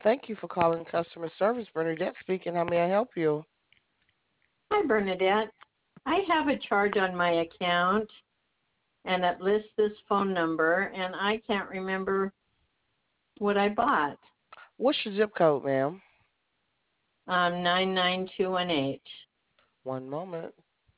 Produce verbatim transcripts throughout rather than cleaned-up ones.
Thank you for calling customer service. Bernadette speaking. How may I help you? Hi, Bernadette. I have a charge on my account, and it lists this phone number, and I can't remember what I bought. What's your zip code, ma'am? Um, nine nine two one eight. One moment.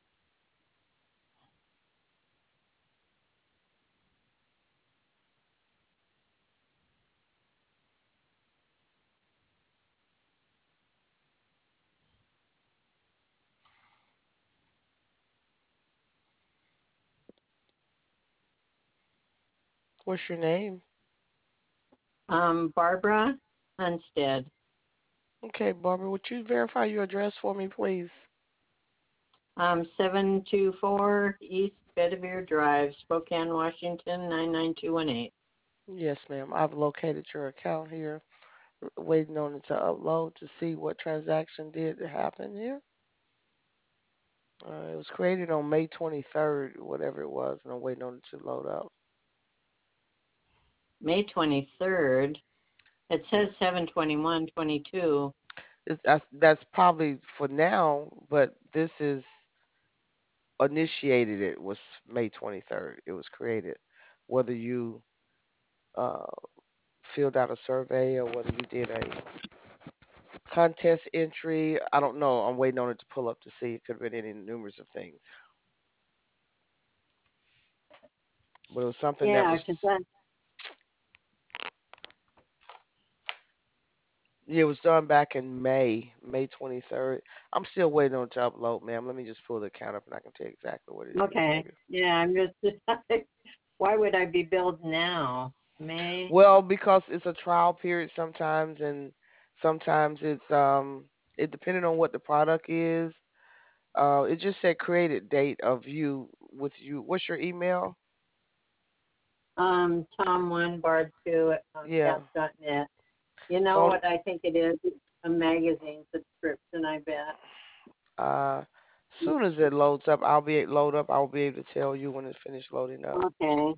What's your name? Um, Barbara Hunstead. Okay, Barbara, would you verify your address for me, please? Um, seven two four East Bedivere Drive, Spokane, Washington, nine nine two one eight. Yes, ma'am. I've located your account here, waiting on it to upload to see what transaction did happen here. Uh, it was created on May twenty-third, whatever it was, and I'm waiting on it to load up. May twenty-third. It Yeah. says seven twenty-one twenty-two. It's, that's, that's probably for now, but this is initiated it was May twenty-third. It was created. Whether you uh, filled out a survey or whether you did a contest entry, I don't know. I'm waiting on it to pull up to see. It could have been any numerous of things, but it was something that Yeah, was. because that, Yeah, it was done back in May, May twenty-third. I'm still waiting on it to upload, ma'am. Let me just pull the account up and I can tell you exactly what it is, okay. baby. Yeah, I'm just, why would I be billed now? May? Well, because it's a trial period sometimes, and sometimes it's um, it depending on what the product is. Uh, it just said created date of you with you. What's your email? Um, Tom one, Barb two at Yeah. Comcast dot net. You know So, what I think it is? It's a magazine subscription, I bet. uh, soon as it loads up, I'll be load up. I'll be able to tell you when it's finished loading up. Okay,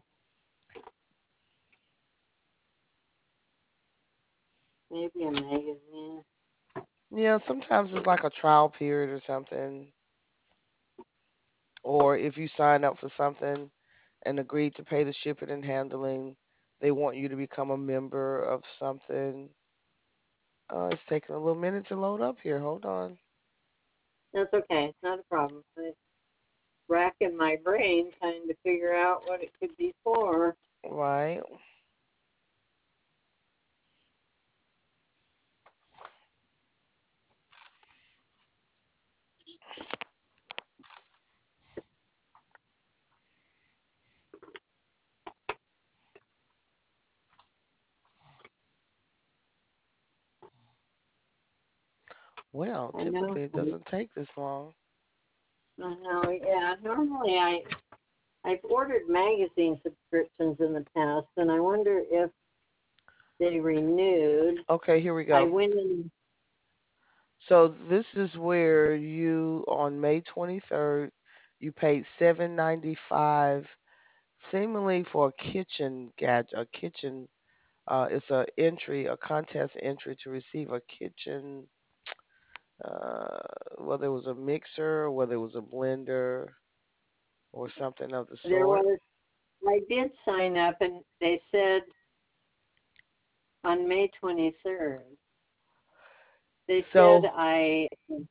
maybe a magazine. Yeah, sometimes it's like a trial period or something, or if you sign up for something and agree to pay the shipping and handling, they want you to become a member of something. Uh, it's taking a little minute to load up here. Hold on. That's okay, not a problem. I'm racking my brain trying to figure out what it could be for. Right. Well, I know. typically it doesn't take this long. I know. Yeah. Normally, I I've ordered magazine subscriptions in the past, and I wonder if they renewed. Okay, here we I go. went in. So this is where you on May twenty-third you paid seven ninety-five seemingly for a kitchen gadget, a kitchen uh it's a entry, a contest entry to receive a kitchen uh whether it was a mixer or whether it was a blender or something of the There sort. was. I did sign up, and they said on May twenty-third. They said So I,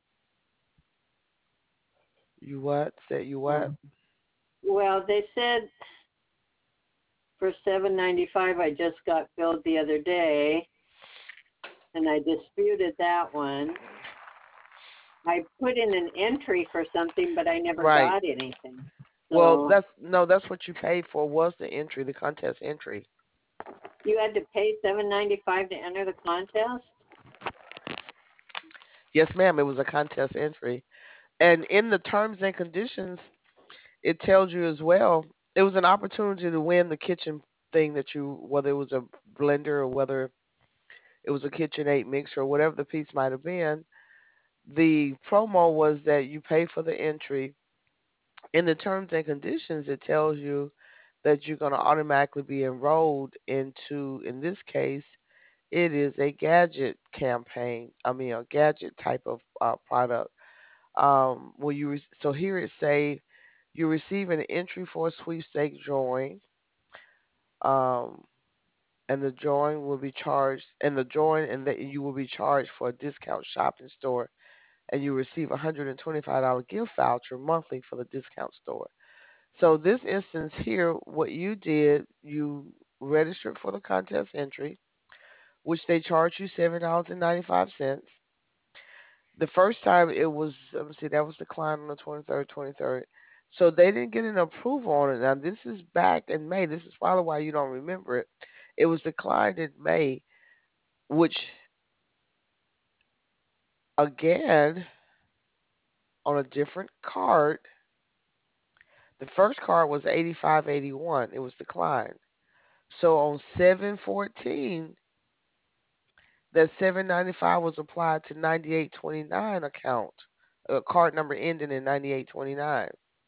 you what? Said you what? um, well, they said for seven ninety-five. I just got billed the other day, and I disputed that one. I put in an entry for something, but I never Right. got anything. Well, So that's no, that's what you paid for was the entry, the contest entry. you had to pay seven ninety-five to enter the contest. Yes, ma'am, it was a contest entry. And in the terms and conditions, it tells you as well, it was an opportunity to win the kitchen thing that you, whether it was a blender or whether it was a KitchenAid mixer or whatever the piece might have been. The promo was that you pay for the entry. In the terms and conditions, it tells you that you're going to automatically be enrolled into, in this case, It is a gadget campaign. I mean, a gadget type of uh, product. Um, will you? Re- so here it say you receive an entry for a sweepstake drawing. Um, and the drawing will be charged, and the drawing, and that you will be charged for a discount shopping store, and you receive a hundred and twenty-five dollar gift voucher monthly for the discount store. So this instance here, what you did, you registered for the contest entry, which they charge you seven dollars and ninety five cents. The first time it was, let me see, that was declined on the twenty third, twenty third. So they didn't get an approval on it. Now this is back in May. This is probably why you don't remember it. It was declined in May, which again on a different card. The first card was eighty-five eighty-one. It was declined. So on seven fourteen, that seven ninety-five was applied to ninety-eight twenty-nine account. A card number ending in ninety-eight twenty-nine.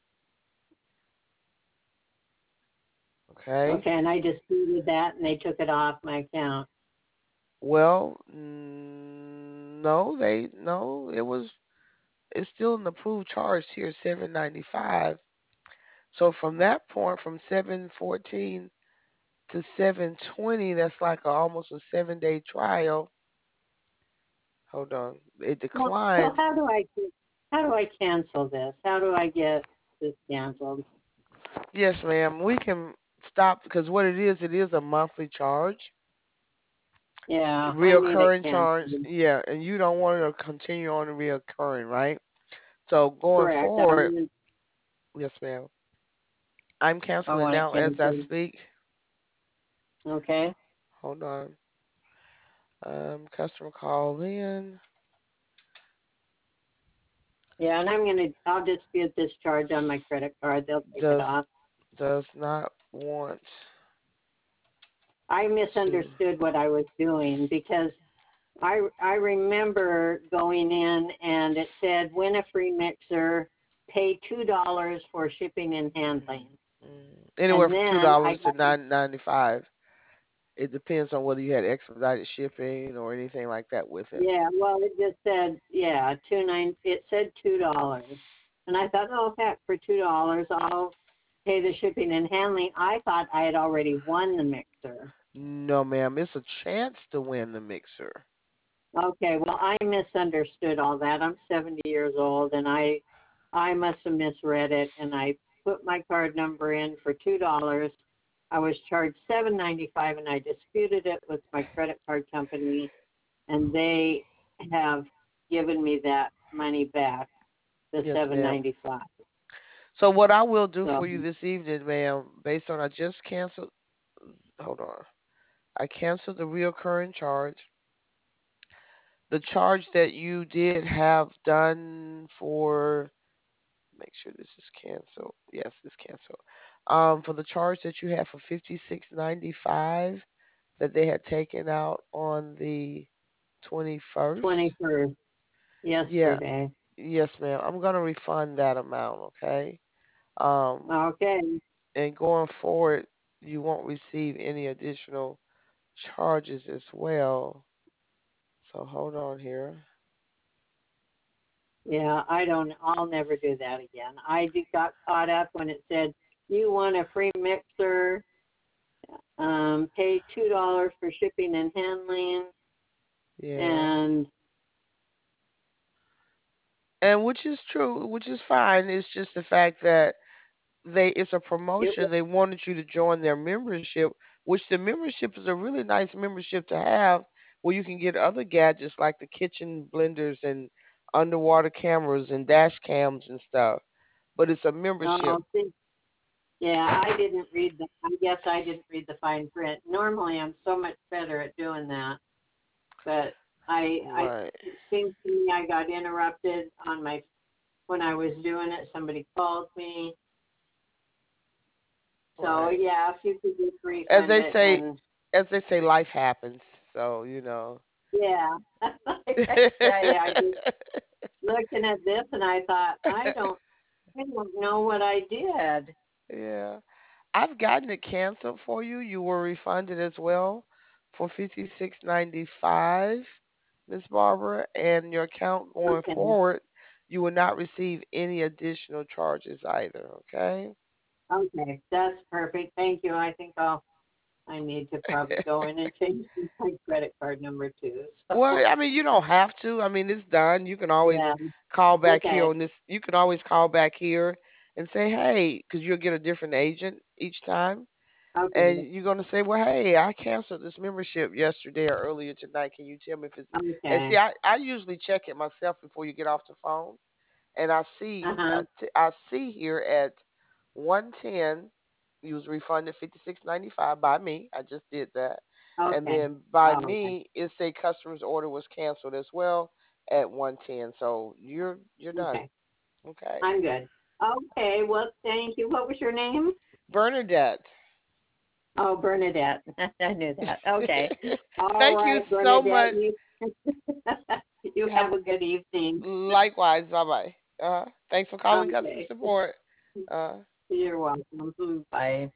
Okay. Okay, and I disputed that, and they took it off my account. Well, mm, no, they no, it was it's still an approved charge here, seven ninety-five. So from that point, from seven fourteen to seven twenty, that's like a, almost a seven day trial. Hold on, it Well, so declined. how do I how do I cancel this? How do I get this canceled? Yes, ma'am. We can stop because what it is, it is a monthly charge, Yeah, I need it reoccurring charge. canceled. Yeah, and you don't want it to continue on reoccurring, right? So going Correct. I forward, want yes, ma'am. I'm I canceling want it now as I canceled. speak. Okay. Hold on. Um, customer call in. Yeah, and I'm gonna I'll dispute this charge on my credit card. They'll take it Does off. does not want I to. misunderstood what I was doing because I I remember going in and it said win a free mixer, pay two dollars for shipping and handling, Mm, anywhere and from two then I dollars to got nine ninety five. It depends on whether you had expedited shipping or anything like that with it. yeah, well it just said yeah two nine it said two dollars, and I thought oh heck for two dollars I'll pay the shipping and handling. I thought I had already won the mixer. No, ma'am. It's a chance to win the mixer. Okay, well, I misunderstood all that. I'm seventy years old, and I, I must have misread it, and I put my card number in for two dollars. I was charged seven ninety five, and I disputed it with my credit card company, and they have given me that money back, the Yes, seven ma'am. ninety five. So what I will do So for you this evening, ma'am, based on I just canceled. Hold on. I canceled the reoccurring charge. The charge that you did have done for, make sure this is canceled. Yes, it's canceled. Um, for the charge that you had for fifty six ninety five that they had taken out on the twenty first. twenty first Yeah, yesterday. yes, ma'am. I'm gonna refund that amount. Okay. Um, Okay, and going forward, you won't receive any additional charges as well. So hold on here. yeah, I don't. I'll never do that again. I just got caught up when it said you want a free mixer, um, pay two dollars for shipping and handling, Yeah. and And which is true, which is fine. It's just the fact that they it's a it promotion. They wanted you to join their membership, which the membership is a really nice membership to have, where you can get other gadgets like the kitchen blenders and underwater cameras and dash cams and stuff. But it's a membership. oh, see, yeah, I didn't read the. I guess I didn't read the fine print. Normally, I'm so much better at doing that, but I, I, Right. it seems to me I got interrupted on my when I was doing it. Somebody called me, so Right. yeah, if you could just As refund they it say, and as they say, life happens. So you know. yeah, I tell you, I just looking at this and I thought I don't I don't know what I did. Yeah. I've gotten it canceled for you. You were refunded as well for fifty-six ninety-five, Miss Barbara, and your account going Okay. forward, you will not receive any additional charges either, okay? Okay. That's perfect. Thank you. I think I'll I need to probably go in and change my credit card number too. So Well, I mean, you don't have to. I mean, it's done. You can always yeah. call back here Okay. on this. You can always call back here and say, hey, because you'll get a different agent each time. And Okay. you're going to say, well, hey, I canceled this membership yesterday or earlier tonight. Can you tell me if it's. And see, Okay. I, I usually check it myself before you get off the phone. And I see, Uh-huh. I, t- I see here at one ten, you was refunded fifty-six ninety-five by me. I just did that. And Okay. then by Oh, okay. me, it say customer's order was canceled as well at one ten. So you're you're done. Okay. Okay. I'm good. Okay. Well, thank you. What was your name? Bernadette. Oh, Bernadette. I knew that. Okay. All Thank you right, so Bernadette. much. You you Have have a good evening. likewise. Bye bye. Uh, thanks for calling customer Okay. support. Uh, You're welcome. Bye.